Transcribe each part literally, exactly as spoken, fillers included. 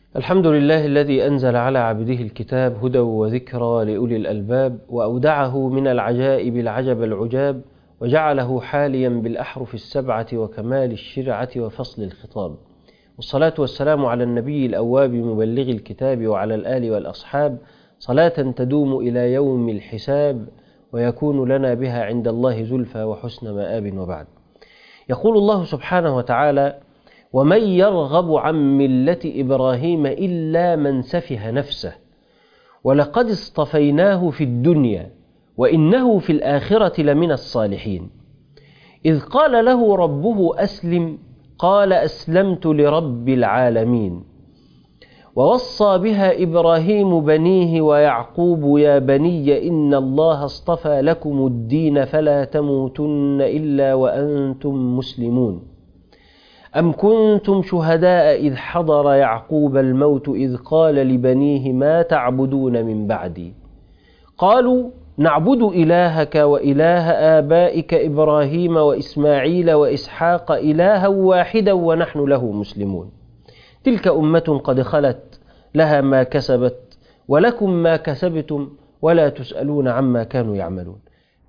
الحمد لله الذي أنزل على عبده الكتاب هدى وذكرى لأولي الألباب، وأودعه من العجائب العجب العجاب، وجعله حاليا بالأحرف السبعة وكمال الشرعة وفصل الخطاب. والصلاة والسلام على النبي الأواب مبلغ الكتاب وعلى الآل والأصحاب، صلاة تدوم إلى يوم الحساب ويكون لنا بها عند الله زلفى وحسن مآب. وبعد، يقول الله سبحانه وتعالى: ومن يرغب عن ملة إبراهيم إلا من سفه نفسه ولقد اصطفيناه في الدنيا وإنه في الآخرة لمن الصالحين. إذ قال له ربه أسلم قال أسلمت لرب العالمين. ووصى بها إبراهيم بنيه ويعقوب يا بني إن الله اصطفى لكم الدين فلا تموتن إلا وأنتم مسلمون. أم كنتم شهداء إذ حضر يعقوب الموت إذ قال لبنيه ما تعبدون من بعدي قالوا نعبد إلهك وإله آبائك إبراهيم وإسماعيل وإسحاق إلها واحدا ونحن له مسلمون. تلك أمة قد خلت لها ما كسبت ولكم ما كسبتم ولا تسألون عما كانوا يعملون.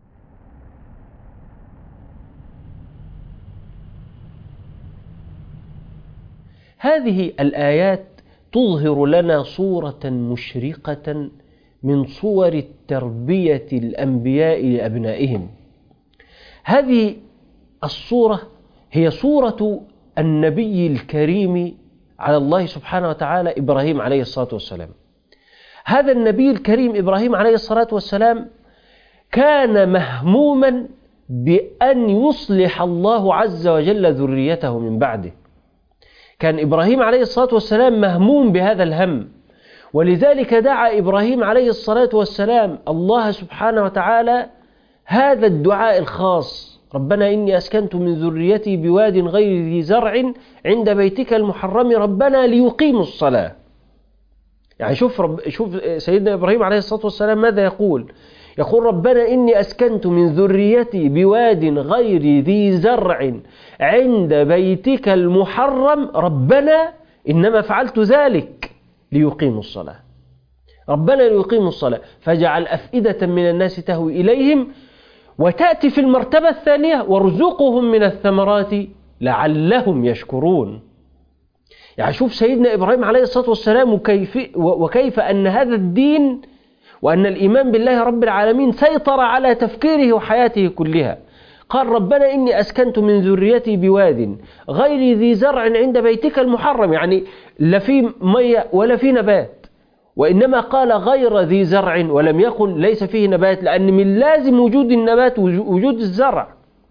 هذه الآيات تظهر لنا صورة مشرقة من صور التربية الأنبياء لأبنائهم. هذه الصورة هي صورة النبي الكريم على الله سبحانه وتعالى إبراهيم عليه الصلاة والسلام. هذا النبي الكريم إبراهيم عليه الصلاة والسلام كان مهموما بأن يصلح الله عز وجل ذريته من بعده. كان إبراهيم عليه الصلاة والسلام مهموم بهذا الهم، ولذلك دعا إبراهيم عليه الصلاة والسلام الله سبحانه وتعالى هذا الدعاء الخاص: ربنا إني أسكنت من ذريتي بواد غير ذي زرع عند بيتك المحرم ربنا ليقيموا الصلاة. يعني شوف, رب شوف سيدنا إبراهيم عليه الصلاة والسلام ماذا يقول؟ يقول ربنا إني أسكنت من ذريتي بواد غير ذي زرع عند بيتك المحرم ربنا إنما فعلت ذلك ليقيموا الصلاة. ربنا ليقيموا الصلاة فجعل أفئدة من الناس تهوي إليهم، وتأتي في المرتبة الثانية وارزقهم من الثمرات لعلهم يشكرون. يعني شوف سيدنا إبراهيم عليه الصلاة والسلام وكيف, وكيف أن هذا الدين وأن الإيمان بالله رب العالمين سيطر على تفكيره وحياته كلها. قال ربنا إني أسكنت من ذريتي بواد غير ذي زرع عند بيتك المحرم، يعني لا في مية ولا في نبات، وإنما قال غير ذي زرع ولم يقل ليس فيه نبات، لأن من لازم وجود النبات وجود الزرع.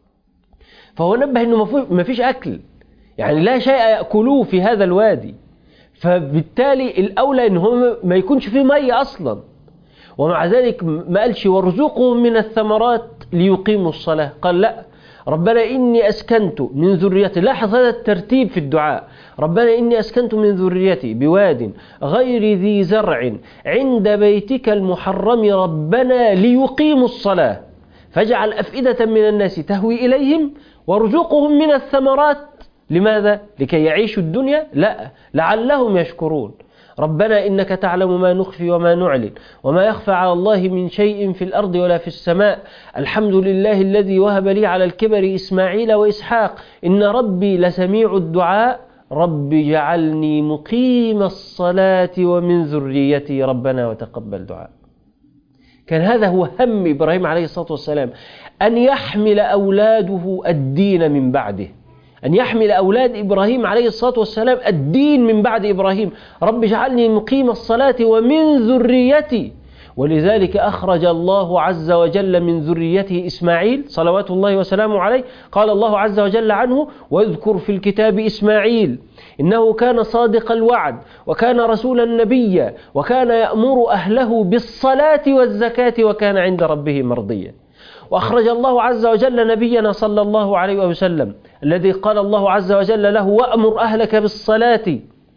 فهو نبه أنه ما فيش أكل، يعني لا شيء يأكلوه في هذا الوادي، فبالتالي الأولى أنه ما يكونش فيه مية أصلا. ومع ذلك ما قالش وارزقهم من الثمرات ليقيموا الصلاة، قال لا ربنا إني أسكنت من ذريتي. لاحظ هذا الترتيب في الدعاء: ربنا إني أسكنت من ذريتي بواد غير ذي زرع عند بيتك المحرم ربنا ليقيموا الصلاة فاجعل أفئدة من الناس تهوي إليهم وارزقهم من الثمرات. لماذا؟ لكي يعيشوا الدنيا؟ لا، لعلهم يشكرون. ربنا إنك تعلم ما نخفي وما نعلن وما يخفى على الله من شيء في الأرض ولا في السماء. الحمد لله الذي وهب لي على الكبر إسماعيل وإسحاق إن ربي لسميع الدعاء رب جعلني مقيم الصلاة ومن ذريتي ربنا وتقبل دعاء. كان هذا هو هم إبراهيم عليه الصلاة والسلام، أن يحمل أولاده الدين من بعده، أن يحمل أولاد إبراهيم عليه الصلاة والسلام الدين من بعد إبراهيم. رب اجعلني مقيم الصلاة ومن ذريتي. ولذلك أخرج الله عز وجل من ذريته إسماعيل صلوات الله وسلامه عليه. قال الله عز وجل عنه: واذكر في الكتاب إسماعيل إنه كان صادق الوعد وكان رسولا نبيا وكان يأمر أهله بالصلاة والزكاة وكان عند ربه مرضيا. وأخرج الله عز وجل نبينا صلى الله عليه وسلم الذي قال الله عز وجل له: وأمر أهلك بالصلاة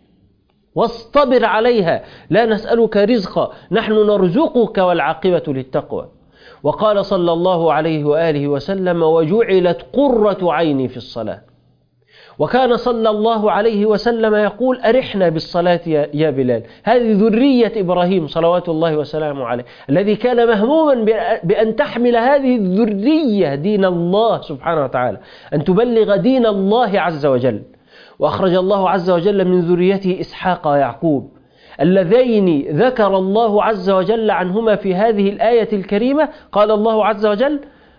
واصطبر عليها لا نسألك رزقا نحن نرزقك والعاقبة للتقوى. وقال صلى الله عليه وآله وسلم: وجعلت قرة عيني في الصلاة. وكان صلى الله عليه وسلم يقول أرحنا بالصلاة يا بلال. هذه ذرية إبراهيم صلوات الله وسلامه عليه، الذي كان مهموما بأن تحمل هذه الذرية دين الله سبحانه وتعالى، أن تبلغ دين الله عز وجل. وأخرج الله عز وجل من ذريته إسحاق ويعقوب، اللذين ذكر الله عز وجل عنهما في هذه الآية الكريمة. قال الله عز وجل: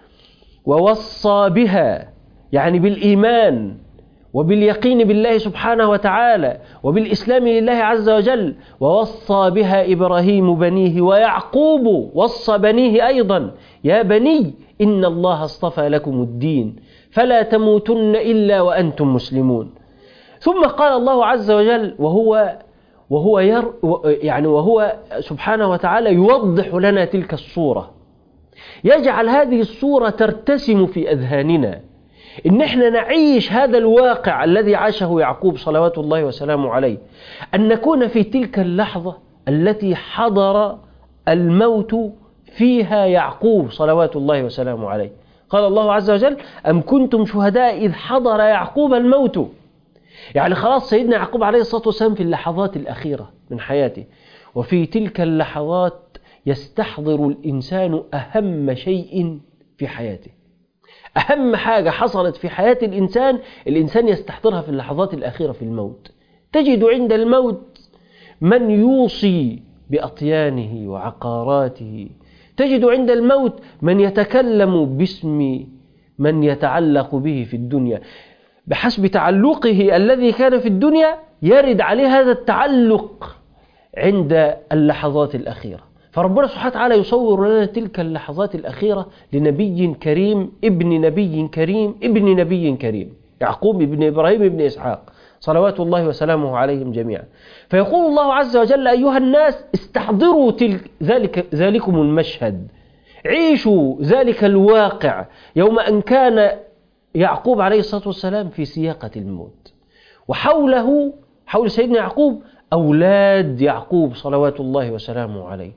ووصى بها، يعني بالإيمان وباليقين بالله سبحانه وتعالى وبالإسلام لله عز وجل، ووصى بها إبراهيم بنيه ويعقوب وصى بنيه أيضا: يا بني إن الله اصطفى لكم الدين فلا تموتن إلا وأنتم مسلمون. ثم قال الله عز وجل وهو وهو ير يعني وهو سبحانه وتعالى يوضح لنا تلك الصورة، يجعل هذه الصورة ترتسم في أذهاننا، إن احنا نعيش هذا الواقع الذي عاشه يعقوب صلوات الله وسلامه عليه، أن نكون في تلك اللحظة التي حضر الموت فيها يعقوب صلوات الله وسلامه عليه. قال الله عز وجل: أم كنتم شهداء إذ حضر يعقوب الموت. يعني خلاص سيدنا يعقوب عليه الصلاة والسلام في اللحظات الأخيرة من حياته، وفي تلك اللحظات يستحضر الإنسان أهم شيء في حياته، أهم حاجة حصلت في حياة الإنسان الإنسان يستحضرها في اللحظات الأخيرة في الموت. تجد عند الموت من يوصي بأطيانه وعقاراته، تجد عند الموت من يتكلم باسم من يتعلق به في الدنيا، بحسب تعلقه الذي كان في الدنيا يرد عليه هذا التعلق عند اللحظات الأخيرة. فربنا سبحانه وتعالى يصور لنا تلك اللحظات الأخيرة لنبي كريم ابن نبي كريم ابن نبي كريم، يعقوب ابن إبراهيم ابن إسحاق صلوات الله وسلامه عليهم جميعا. فيقول الله عز وجل: أيها الناس استحضروا تلك ذلك ذلكم المشهد، عيشوا ذلك الواقع يوم أن كان يعقوب عليه الصلاة والسلام في سياقة الموت، وحوله حول سيدنا يعقوب أولاد يعقوب صلوات الله وسلامه عليه.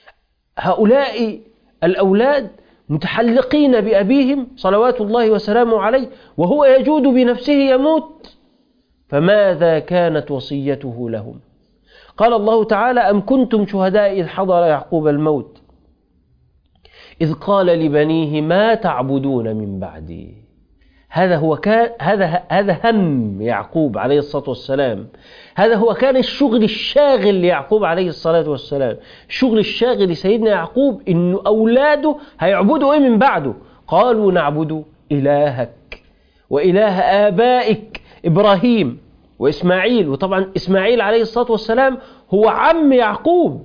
هؤلاء الأولاد متحلقين بأبيهم صلوات الله وسلامه عليه، وهو يجود بنفسه يموت، فماذا كانت وصيته لهم؟ قال الله تعالى: أم كنتم شهداء إذ حضر يعقوب الموت إذ قال لبنيه ما تعبدون من بعدي. هذا هو كان هذا هذا هم يعقوب عليه الصلاة والسلام، هذا هو كان الشغل الشاغل ليعقوب عليه الصلاة والسلام. الشغل الشاغل لسيدنا يعقوب إنه أولاده هيعبدوا إيه من بعده؟ قالوا: نعبد إلهك وإله آبائك إبراهيم وإسماعيل. وطبعا إسماعيل عليه الصلاة والسلام هو عم يعقوب،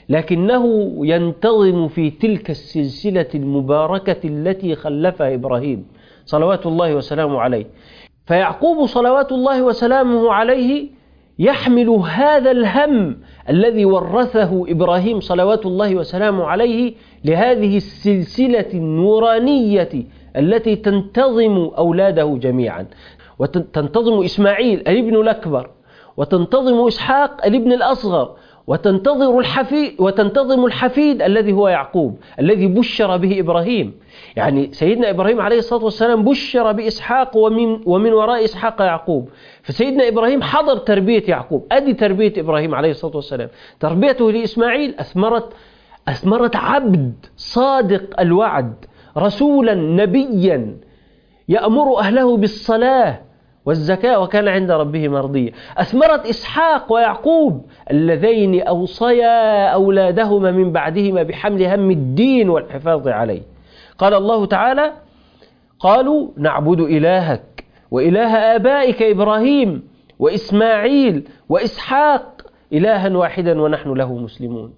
لكنه ينتظم في تلك السلسلة المباركة التي خلفها إبراهيم صلوات الله وسلامه عليه. فيعقوب صلوات الله وسلامه عليه يحمل هذا الهم الذي ورثه إبراهيم صلوات الله وسلامه عليه لهذه السلسلة النورانية التي تنتظم أولاده جميعا، وتنتظم إسماعيل الابن الأكبر، وتنتظم إسحاق الابن الأصغر، وتنتظر الحفيد وتنتظم الحفيد الذي هو يعقوب الذي بشر به إبراهيم. يعني سيدنا إبراهيم عليه الصلاة والسلام بشر بإسحاق ومن, ومن وراء إسحاق يعقوب، فسيدنا إبراهيم حضر تربية يعقوب. أدي تربية إبراهيم عليه الصلاة والسلام. تربيته لإسماعيل أثمرت أثمرت عبد صادق الوعد، رسولا نبيا يأمر أهله بالصلاة والزكاة وكان عند ربه مرضيا. أثمرت إسحاق ويعقوب اللذين أوصيا أولادهما من بعدهما بحمل هم الدين والحفاظ عليه. قال الله تعالى: قالوا نعبد إلهك وإله آبائك إبراهيم وإسماعيل وإسحاق إلها واحدا ونحن له مسلمون.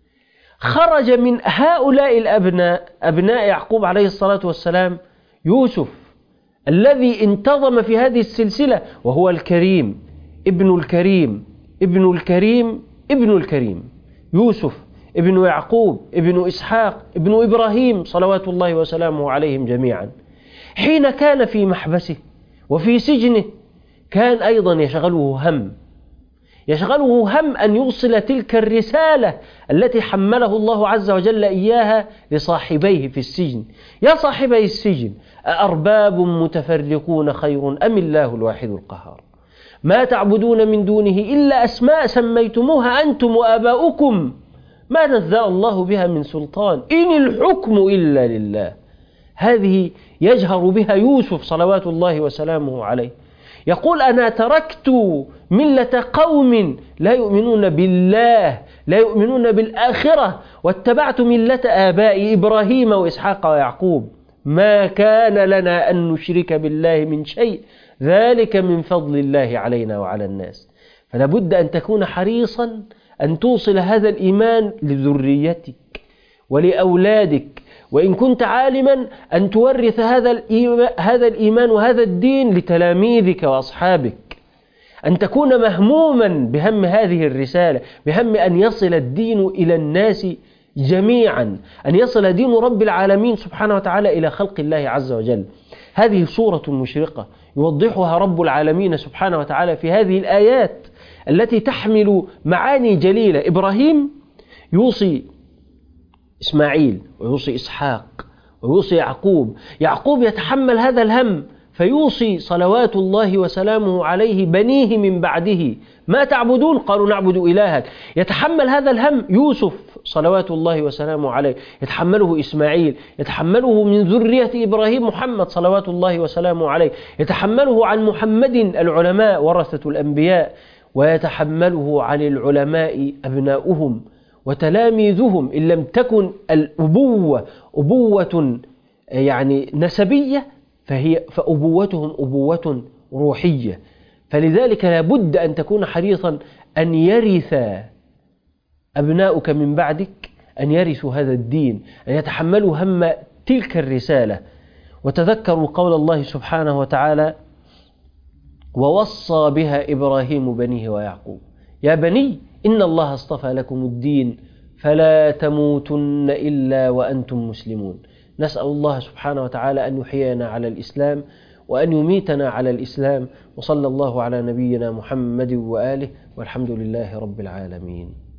خرج من هؤلاء الأبناء أبناء يعقوب عليه الصلاة والسلام يوسف الذي انتظم في هذه السلسلة، وهو الكريم ابن الكريم ابن الكريم ابن الكريم، يوسف ابن يعقوب ابن إسحاق ابن إبراهيم صلوات الله وسلامه عليهم جميعا. حين كان في محبسه وفي سجنه كان أيضا يشغله هم، يشغله هم أن يوصل تلك الرسالة التي حمله الله عز وجل إياها لصاحبيه في السجن. يا صاحبي السجن، أأرباب متفرقون خير أم الله الواحد القهار؟ ما تعبدون من دونه إلا أسماء سميتموها أنتم وآباؤكم ما نزل الله بها من سلطان إن الحكم إلا لله. هذه يجهر بها يوسف صلوات الله وسلامه عليه، يقول أنا تركت ملة قوم لا يؤمنون بالله لا يؤمنون بالآخرة واتبعت ملة آبائي إبراهيم وإسحاق ويعقوب ما كان لنا أن نشرك بالله من شيء ذلك من فضل الله علينا وعلى الناس. فلا بد أن تكون حريصا أن توصل هذا الإيمان لذريتك ولأولادك، وإن كنت عالما أن تورث هذا الإيمان, هذا الإيمان وهذا الدين لتلاميذك وأصحابك، أن تكون مهموما بهم هذه الرسالة، بهم أن يصل الدين إلى الناس جميعا، أن يصل دين رب العالمين سبحانه وتعالى إلى خلق الله عز وجل. هذه صورة مشرقة يوضحها رب العالمين سبحانه وتعالى في هذه الآيات التي تحمل معاني جليلة. إبراهيم يوصي إسماعيل ويوصي إسحاق ويوصي يعقوب، يعقوب يتحمل هذا الهم فيوصي صلوات الله وسلامه عليه بنيه من بعده ما تعبدون قالوا نعبد إلهك. يتحمل هذا الهم يوسف صلوات الله وسلامه عليه، يتحمله إسماعيل، يتحمله من ذرية إبراهيم محمد صلوات الله وسلامه عليه، يتحمله عن محمد العلماء ورثة الأنبياء، ويتحمله عن العلماء أبناؤهم وتلاميذهم إن لم تكن الأبوة أبوة يعني نسبية فهي فأبوتهم أبوة روحية. فلذلك لابد أن تكون حريصا أن يرث أبناؤك من بعدك أن يرثوا هذا الدين، أن يتحملوا هم تلك الرسالة. وتذكروا قول الله سبحانه وتعالى ووصى بها إبراهيم بنيه ويعقوب يا بني إن الله اصطفى لكم الدين فلا تموتن إلا وأنتم مسلمون. نسأل الله سبحانه وتعالى أن يحيينا على الإسلام وأن يميتنا على الإسلام، وصلى الله على نبينا محمد وآله، والحمد لله رب العالمين.